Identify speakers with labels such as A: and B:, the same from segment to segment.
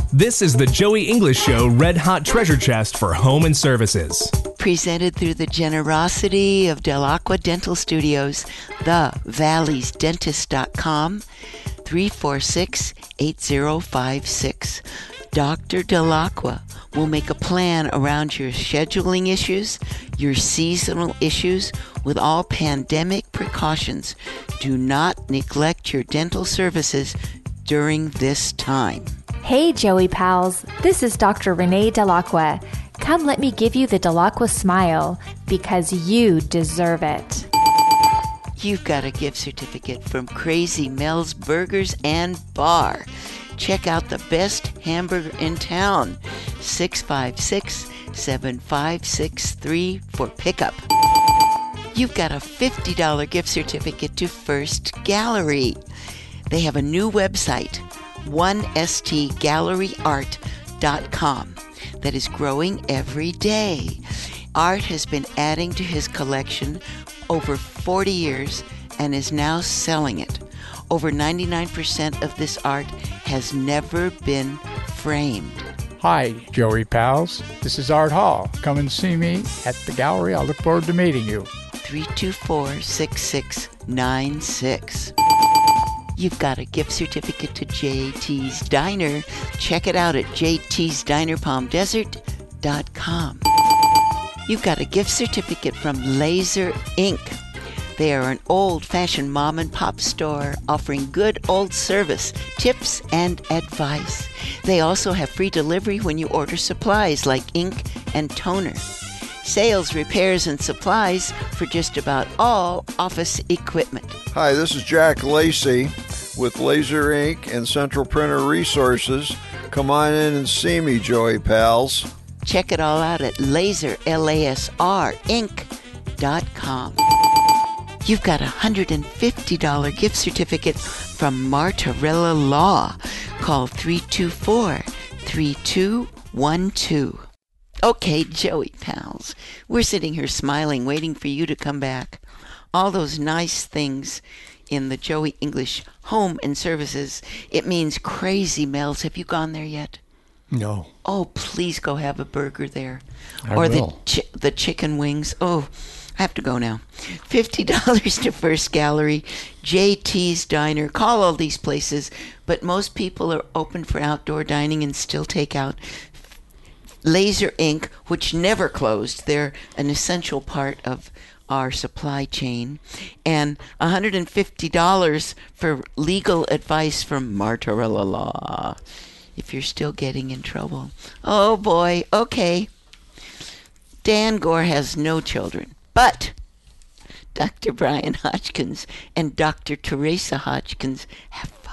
A: This is the Joey English Show Red Hot Treasure Chest for Home and Services.
B: Presented through the generosity of Del Aqua Dental Studios, thevalley'sdentist.com, 346-8056. Dr. Del Aqua will make a plan around your scheduling issues, your seasonal issues, with all pandemic precautions. Do not neglect your dental services during this time.
C: Hey, Joey pals. This is Dr. Renee Del Aqua. Come let me give you the Del Aqua smile, because you deserve it.
B: You've got a gift certificate from Crazy Mel's Burgers and Bar. Check out the best hamburger in town. 656-7563 for pickup. You've got a $50 gift certificate to First Gallery. They have a new website, 1stgalleryart.com, that is growing every day. Art has been adding to his collection over 40 years and is now selling it. Over 99% of this art has never been framed.
D: Hi, Joey pals. This is Art Hall. Come and see me at the gallery. I look forward to meeting you.
B: 324-6696. You've got a gift certificate to JT's Diner. Check it out at jtsdinerpalmdesert.com. You've got a gift certificate from Laser Ink. They are an old-fashioned mom-and-pop store offering good old service, tips, and advice. They also have free delivery when you order supplies like ink and toner. Sales, repairs, and supplies for just about all office equipment.
E: Hi, this is Jack Lacey with Laser Ink and Central Printer Resources. Come on in and see me, Joey pals.
B: Check it all out at LaserInc.com. You've got a $150 gift certificate from Martorella Law. Call 324-3212. Okay, Joey pals, we're sitting here smiling, waiting for you to come back. All those nice things in the Joey English Home and Services. It means Crazy Mel's. Have you gone there yet?
F: No.
B: Oh, please go have a burger there.
F: I
B: or
F: will.
B: the chicken wings. Oh, I have to go now. $50 to First Gallery, JT's Diner. Call all these places, but most people are open for outdoor dining and still take out. Laser Ink, which never closed. They're an essential part of our supply chain. And $150 for legal advice from Martorella Law, if you're still getting in trouble. Oh boy, okay. Dan Gore has no children, but Dr. Brian Hodgkins and Dr. Teresa Hodgkins have 5.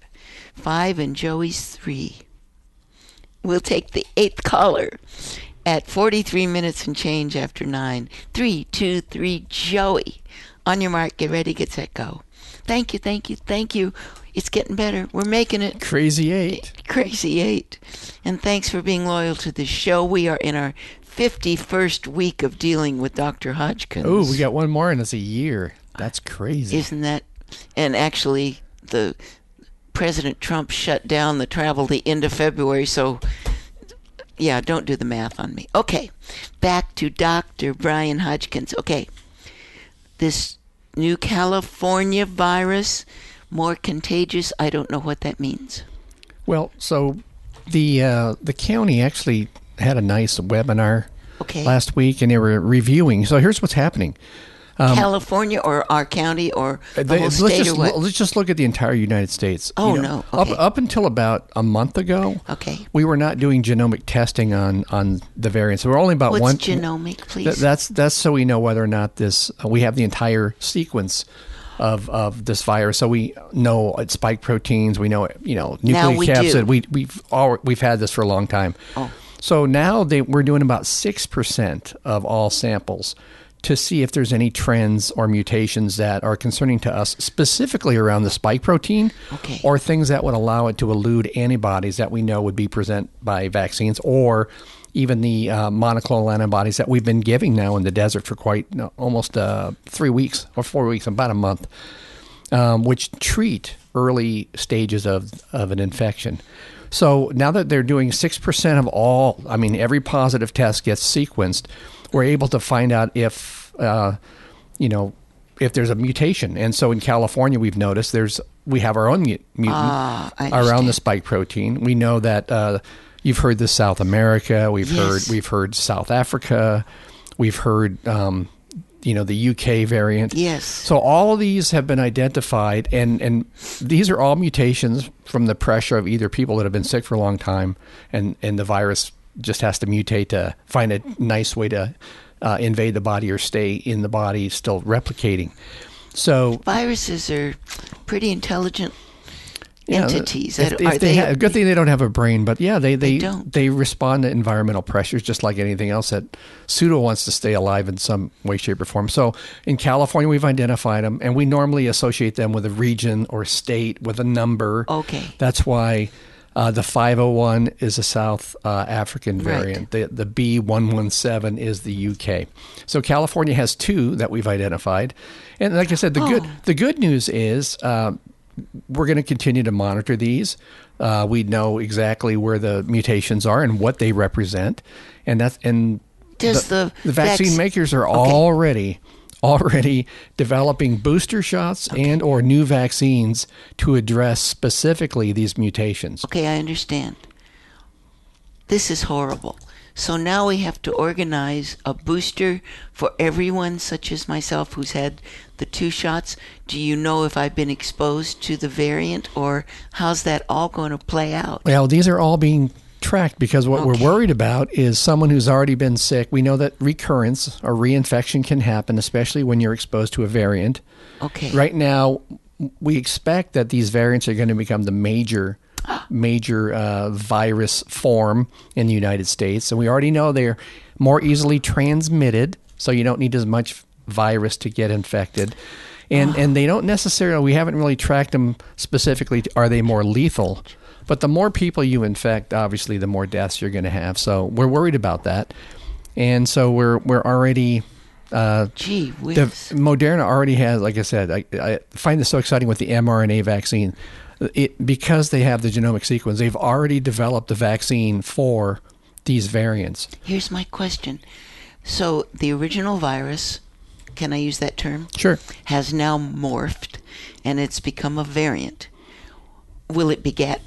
B: 5 and Joey's 3. We'll take the 8th caller at 43 minutes and change after 9. 3, 2, 3, Joey. On your mark, get ready, get set, go. Thank you, thank you, thank you. It's getting better. We're making it.
F: Crazy 8.
B: Crazy 8. And thanks for being loyal to the show. We are in our 51st week of dealing with Dr. Hodgkins.
F: Oh, we got one more and it's a year. That's crazy.
B: Isn't that? And actually, the President Trump shut down the travel the end of February, so yeah, don't do the math on me. Okay, back to Dr. Brian Hodgkins. Okay, this new California virus, more contagious. I don't know what that means.
F: Well, so the county actually had a nice webinar last week, and they were reviewing. So here's what's happening.
B: California or our county or the whole state or what?
F: Let's just look at the entire United States.
B: Oh, no. Okay.
F: Up until about a month ago, we were not doing genomic testing on the variants. So we're only about
B: What's
F: one.
B: genomic, please?
F: That's so we know whether or not we have the entire sequence of this virus. So we know it's spike proteins. We know nucleic acid. We've had this for a long time.
B: Oh.
F: So now we're doing about 6% of all samples to see if there's any trends or mutations that are concerning to us, specifically around the spike protein, or things that would allow it to elude antibodies that we know would be present by vaccines, or even the monoclonal antibodies that we've been giving now in the desert for almost 3 weeks or 4 weeks, about a month, which treat early stages of an infection. So now that they're doing 6% of all, I mean, every positive test gets sequenced, we're able to find out if, if there's a mutation. And so in California, we've noticed we have our own mutant around the spike protein. We know that you've heard the South America, we've heard South Africa, we've heard the UK variant.
B: Yes.
F: So all of these have been identified, and these are all mutations from the pressure of either people that have been sick for a long time, and the virus just has to mutate to find a nice way to invade the body or stay in the body, still replicating. So
B: viruses are pretty intelligent entities.
F: Good thing they don't have a brain, but they respond to environmental pressures just like anything else that pseudo wants to stay alive in some way, shape, or form. So in California, we've identified them, and we normally associate them with a region or state with a number.
B: Okay.
F: That's why the 501 is a South African variant.
B: Right.
F: The B117 is the UK. So California has 2 that we've identified. And like I said, the good news is we're going to continue to monitor these. We know exactly where the mutations are and what they represent, and the vaccine makers are already developing booster shots and or new vaccines to address specifically these mutations.
B: Okay, I understand. This is horrible. So now we have to organize a booster for everyone, such as myself, who's had the 2 shots. Do you know if I've been exposed to the variant, or how's that all going to play out?
F: Well, these are all being tracked because what we're worried about is someone who's already been sick. We know that recurrence or reinfection can happen, especially when you're exposed to a variant.
B: Okay.
F: Right now, we expect that these variants are going to become the major virus form in the United States. And we already know they're more easily transmitted, so you don't need as much virus to get infected. And they don't necessarily, we haven't really tracked them specifically, are they more lethal? But the more people you infect, obviously, the more deaths you're going to have. So we're worried about that. And so we're already...
B: Gee whiz.
F: Moderna already has, like I said, I find this so exciting with the mRNA vaccine. Because they have the genomic sequence, they've already developed the vaccine for these variants.
B: Here's my question. So the original virus, can I use that term?
F: Sure. Has
B: now morphed, and it's become a variant. Will it begat?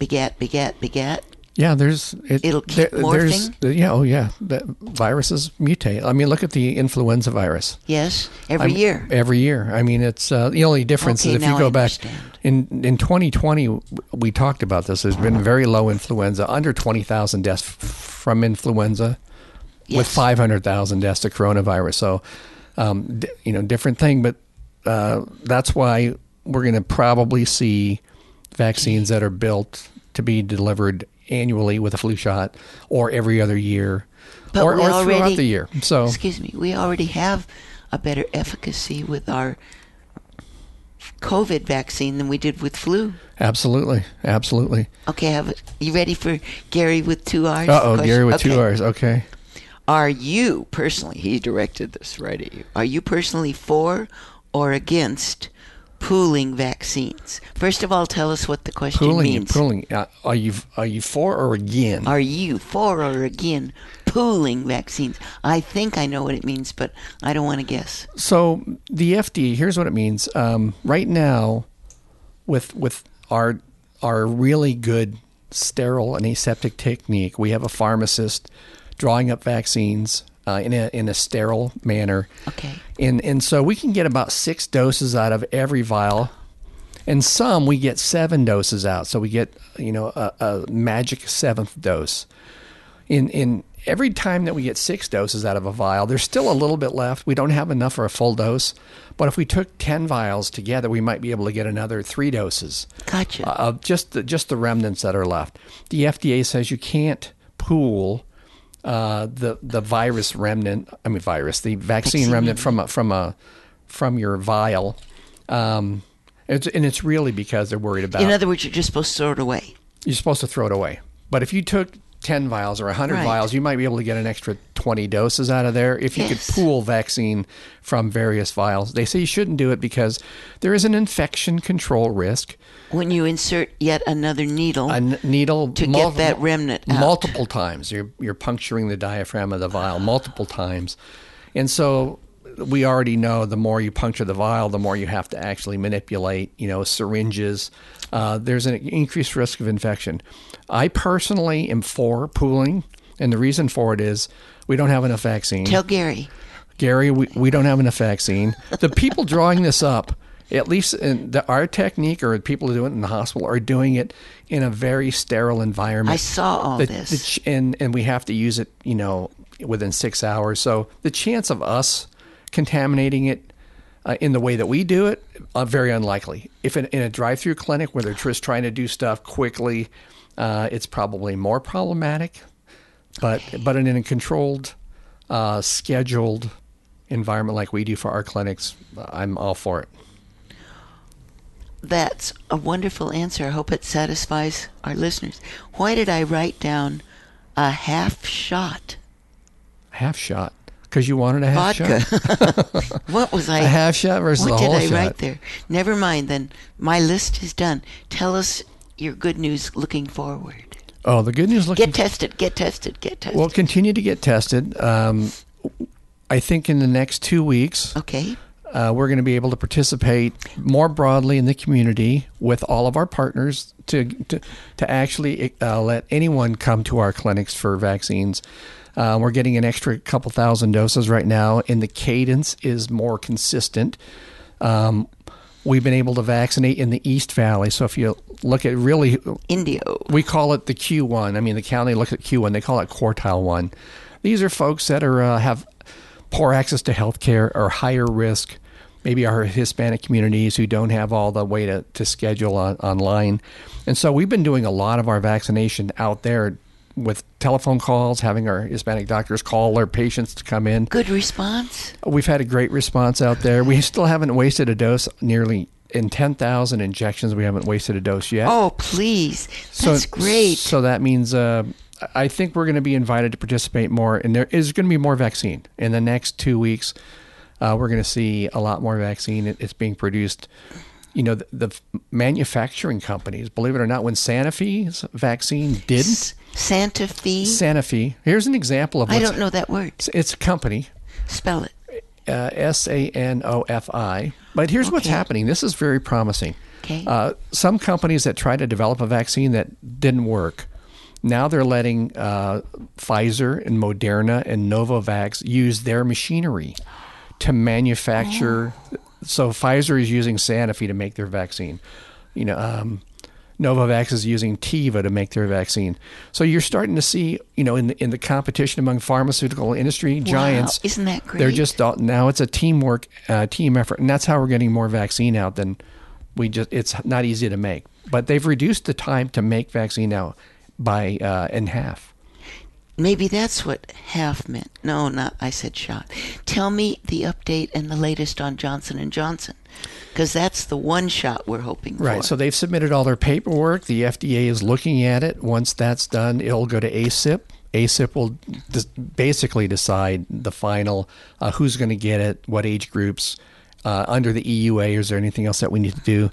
F: Yeah,
B: it'll keep morphing?
F: The viruses mutate. I mean, look at the influenza virus.
B: Yes, every year.
F: Every year. I mean, it's the only difference is if you go back in 2020, we talked about this. There's been very low influenza, under 20,000 deaths from influenza, with 500,000 deaths to coronavirus. So, different thing, but that's why we're going to probably see vaccines that are built to be delivered annually with a flu shot, or every other year, or throughout the year. So,
B: excuse me, we already have a better efficacy with our COVID vaccine than we did with flu.
F: Absolutely.
B: Okay, you ready for Gary with 2 R's?
F: Gary with 2 R's. Okay.
B: Are you personally? He directed this right at you. Are you personally for or against pooling vaccines? First of all, tell us what the question means.
F: Pooling. Are you for or again?
B: Are you for or again pooling vaccines? I think I know what it means, but I don't want to guess.
F: So the FDA, here's what it means. Right now, with our really good sterile and aseptic technique, we have a pharmacist drawing up vaccines in a sterile manner.
B: Okay.
F: And so we can get about 6 doses out of every vial, and some we get 7 doses out. So we get a magic 7th dose. In every time that we get 6 doses out of a vial, there's still a little bit left. We don't have enough for a full dose, but if we took 10 vials together, we might be able to get another 3 doses.
B: Gotcha.
F: Of just the remnants that are left. The FDA says you can't pool the virus remnant. The vaccine remnant from your vial. It's really because they're worried about.
B: In other words, you're just supposed to throw it away.
F: You're supposed to throw it away. But if you took 10 vials or 100
B: Right.
F: vials, you might be able to get an extra 20 doses out of there if you
B: Yes.
F: could pool vaccine from various vials. They say you shouldn't do it because there is an infection control risk.
B: When you insert yet another needle,
F: A needle
B: to get that remnant out.
F: multiple times. You're puncturing the diaphragm of the vial multiple times. And so we already know the more you puncture the vial, the more you have to actually manipulate, syringes. There's an increased risk of infection. I personally am for pooling, and the reason for it is we don't have enough vaccine.
B: Tell Gary.
F: Gary, we don't have enough vaccine. The people drawing this up, at least in our technique, or people who do it in the hospital, are doing it in a very sterile environment.
B: I saw all this.
F: And we have to use it, within 6 hours. So the chance of us contaminating it in the way that we do it, very unlikely. If in a drive-through clinic where they're just trying to do stuff quickly, it's probably more problematic. But in a controlled, scheduled environment like we do for our clinics, I'm all for it.
B: That's a wonderful answer. I hope it satisfies our listeners. Why did I write down a half shot?
F: Half shot? Because you wanted a half
B: Vodka.
F: shot?
B: What was I?
F: A half shot versus a whole shot?
B: What did I write there? Never mind then. My list is done. Tell us your good news looking forward.
F: Oh, the good news looking
B: Get tested.
F: We'll continue to get tested. I think in the next 2 weeks,
B: Okay.
F: we're going to be able to participate more broadly in the community with all of our partners to actually let anyone come to our clinics for vaccines. We're getting an extra couple thousand doses right now, and the cadence is more consistent. We've been able to vaccinate in the East Valley. So if you look at really,
B: Indio.
F: we call it the Q1. I mean, the county looks at Q1. They call it quartile 1. These are folks that are have poor access to health care or higher risk. Maybe our Hispanic communities who don't have all the way to schedule online. And so we've been doing a lot of our vaccination out there with telephone calls, having our Hispanic doctors call their patients to come in.
B: Good response.
F: We've had a great response out there. We still haven't wasted a dose. Nearly in 10,000 injections, we haven't wasted a dose yet.
B: Oh, please. That's great.
F: So that means I think we're going to be invited to participate more, and there is going to be more vaccine. In the next 2 weeks, we're going to see a lot more vaccine. It's being produced. The manufacturing companies, believe it or not, when Sanofi's vaccine didn't.
B: Sanofi.
F: Here's an example of
B: I don't know that word.
F: It's a company.
B: Spell it.
F: Sanofi. But here's what's happening. This is very promising.
B: Okay.
F: Some companies that tried to develop a vaccine that didn't work, now they're letting Pfizer and Moderna and Novavax use their machinery to manufacture. So Pfizer is using Sanofi to make their vaccine. Novavax is using Teva to make their vaccine. So you're starting to see, in the competition among pharmaceutical industry giants.
B: Wow, isn't that great?
F: They're just now it's a team effort, and that's how we're getting more vaccine out than it's not easy to make. But they've reduced the time to make vaccine now by in half.
B: Maybe that's what half meant. No, not. I said shot. Tell me the update and the latest on Johnson & Johnson, because that's the one shot we're hoping for.
F: Right. So they've submitted all their paperwork. The FDA is looking at it. Once that's done, it'll go to ACIP. ACIP will basically decide the final who's going to get it, what age groups. Under the EUA, is there anything else that we need to do?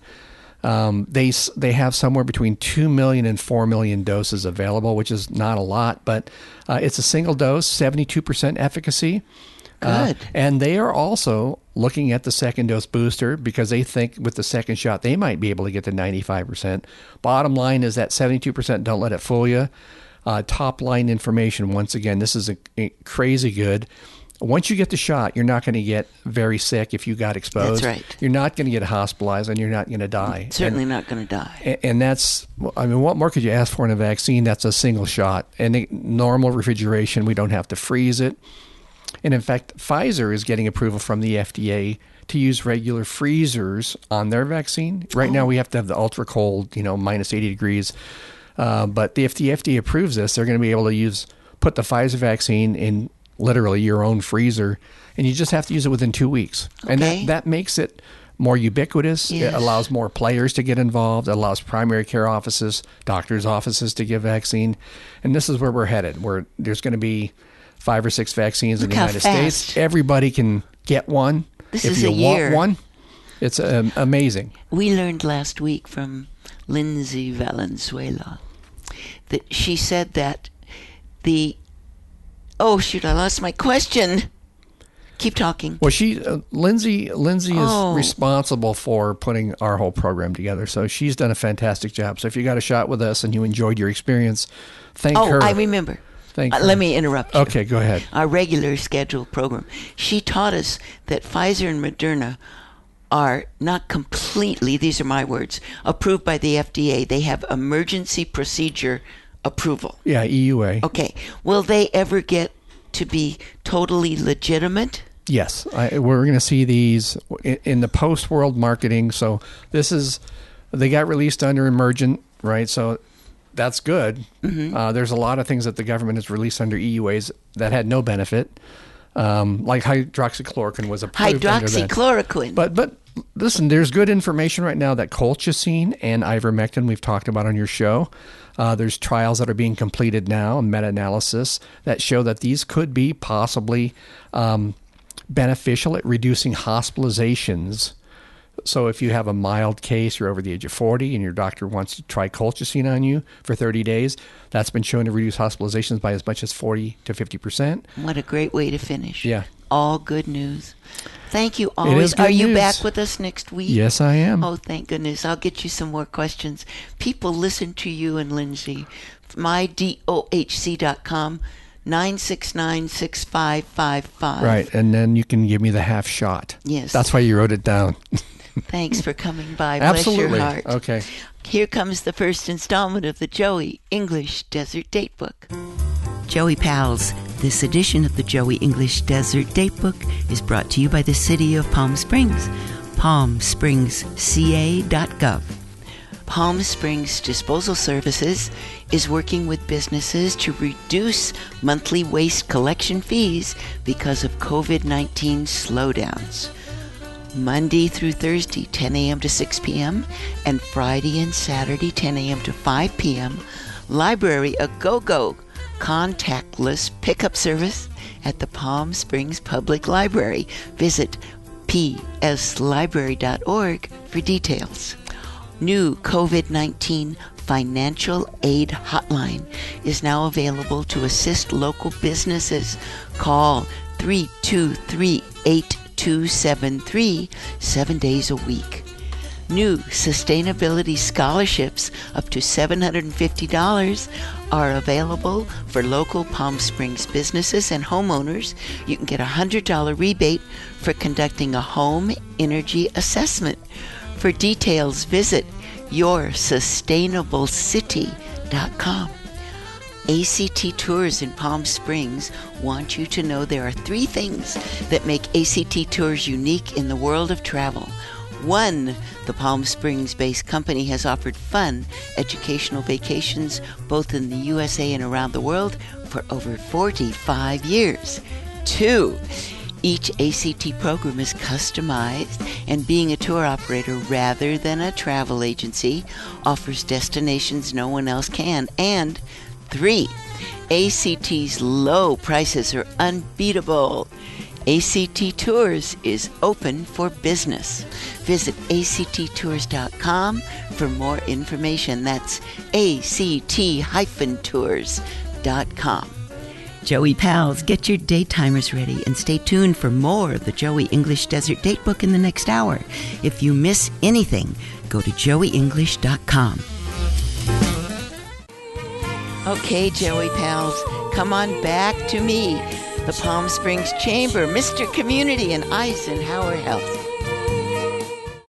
F: They have somewhere between 2 million and 4 million doses available, which is not a lot, but it's a single dose, 72% efficacy.
B: Good.
F: And they are also looking at the second dose booster because they think with the second shot they might be able to get to 95%. Bottom line is that 72%, don't let it fool you. Top line information, once again, this is a crazy good. Once you get the shot, you're not going to get very sick if you got exposed.
B: That's right.
F: You're not going to get hospitalized, and you're not going to die.
B: Certainly not going to die.
F: And that's, what more could you ask for in a vaccine? That's a single shot. And normal refrigeration, we don't have to freeze it. And in fact, Pfizer is getting approval from the FDA to use regular freezers on their vaccine. Right now, we have to have the ultra cold, minus 80 degrees. But if the FDA approves this, they're going to be able to put the Pfizer vaccine in literally your own freezer, and you just have to use it within 2 weeks. And that makes it more ubiquitous.
B: Yes.
F: It allows more players to get involved. It allows primary care offices, doctors' offices to give vaccine. And this is where we're headed, where there's going to be 5 or 6 vaccines in the United States. Everybody can get one.
B: This
F: if
B: is
F: you
B: a year.
F: want one, it's amazing.
B: We learned last week from Lindsay Valenzuela that she said that oh shoot, I lost my question. Keep talking.
F: Well, Lindsay is responsible for putting our whole program together, so she's done a fantastic job. So if you got a shot with us and you enjoyed your experience, thank her.
B: Oh, I remember. Let me interrupt you.
F: Okay, go ahead.
B: Our regular scheduled program. She taught us that Pfizer and Moderna are not completely, these are my words, approved by the FDA. They have emergency procedure approval.
F: Yeah, EUA.
B: Okay. Will they ever get to be totally legitimate?
F: Yes. We're going to see these in the post-world marketing. So they got released under emergent, right? So that's good. Mm-hmm. There's a lot of things that the government has released under EUAs that had no benefit. Like hydroxychloroquine was approved under that.
B: Hydroxychloroquine.
F: But listen, there's good information right now that colchicine and ivermectin we've talked about on your show. There's trials that are being completed now, meta-analysis, that show that these could be possibly beneficial at reducing hospitalizations. So if you have a mild case, you're over the age of 40, and your doctor wants to try colchicine on you for 30 days, that's been shown to reduce hospitalizations by as much as 40 to 50%.
B: What a great way to finish.
F: Yeah.
B: All good news. Thank you always. Are you back with us next week?
F: Yes, I am.
B: Oh, thank goodness. I'll get you some more questions. People listen to you and Lindsay. mydohc.com, 969-6555.
F: Right, and then you can give me the half shot.
B: Yes.
F: That's why you wrote it down.
B: Thanks for coming by.
F: Absolutely.
B: Bless your heart.
F: Okay.
B: Here comes the first installment of the Joey English Desert Datebook. Joey Pals, this edition of the Joey English Desert Datebook is brought to you by the City of Palm Springs, palmspringsca.gov. Palm Springs Disposal Services is working with businesses to reduce monthly waste collection fees because of COVID-19 slowdowns. Monday through Thursday, 10 a.m. to 6 p.m., and Friday and Saturday, 10 a.m. to 5 p.m., Library A Go-Go contactless pickup service at the Palm Springs Public Library. Visit pslibrary.org for details. New COVID-19 financial aid hotline is now available to assist local businesses. Call 323-8273 7 days a week. New sustainability scholarships up to $750 are available for local Palm Springs businesses and homeowners. You can get a $100 rebate for conducting a home energy assessment. For details, visit yoursustainablecity.com. ACT Tours in Palm Springs want you to know there are 3 things that make ACT Tours unique in the world of travel. 1, the Palm Springs-based company has offered fun, educational vacations both in the USA and around the world for over 45 years. 2, each ACT program is customized, and being a tour operator rather than a travel agency offers destinations no one else can. And 3, ACT's low prices are unbeatable. ACT Tours is open for business. Visit acttours.com for more information. That's act-tours.com. Joey Pals, get your daytimers ready and stay tuned for more of the Joey English Desert Datebook in the next hour. If you miss anything, go to joeyenglish.com. Okay, Joey Pals, come on back to me, the Palm Springs Chamber, Mr. Community, and Eisenhower Health.